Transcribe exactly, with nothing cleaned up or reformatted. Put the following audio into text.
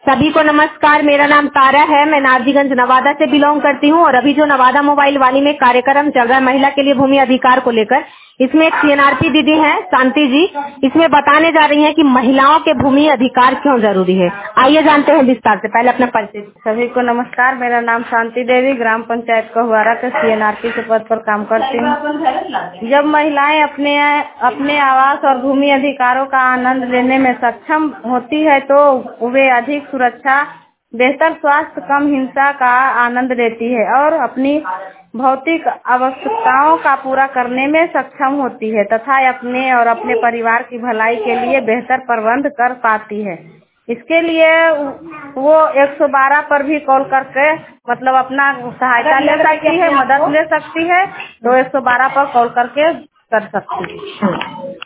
सभी को नमस्कार। मेरा नाम तारा है। मैं नारजीगंज नवादा से बिलोंग करती हूँ और अभी जो नवादा मोबाइल वाली में कार्यक्रम चल रहा है महिला के लिए भूमि अधिकार को लेकर, इसमें एक सीएनआरपी दीदी हैं शांति जी, इसमें बताने जा रही हैं कि महिलाओं के भूमि अधिकार क्यों जरूरी है। आइए जानते हैं विस्तार से। पहले अपना परिचय। सभी को नमस्कार। मेरा नाम शांति देवी, ग्राम पंचायत कहुआरा के सीएनआरपी के पद पर काम करती हूँ। जब महिलाएं अपने अपने आवास और भूमि अधिकारों का आनंद लेने में सक्षम होती है तो वे अधिक सुरक्षा, बेहतर स्वास्थ्य, कम हिंसा का आनंद लेती है और अपनी भौतिक आवश्यकताओं का पूरा करने में सक्षम होती है तथा अपने और अपने परिवार की भलाई के लिए बेहतर प्रबंध कर पाती है। इसके लिए वो एक सौ बारह पर भी कॉल करके मतलब अपना सहायता ले सकती है, मदद ले सकती है, तो एक सौ बारह पर कॉल करके कर सकती है।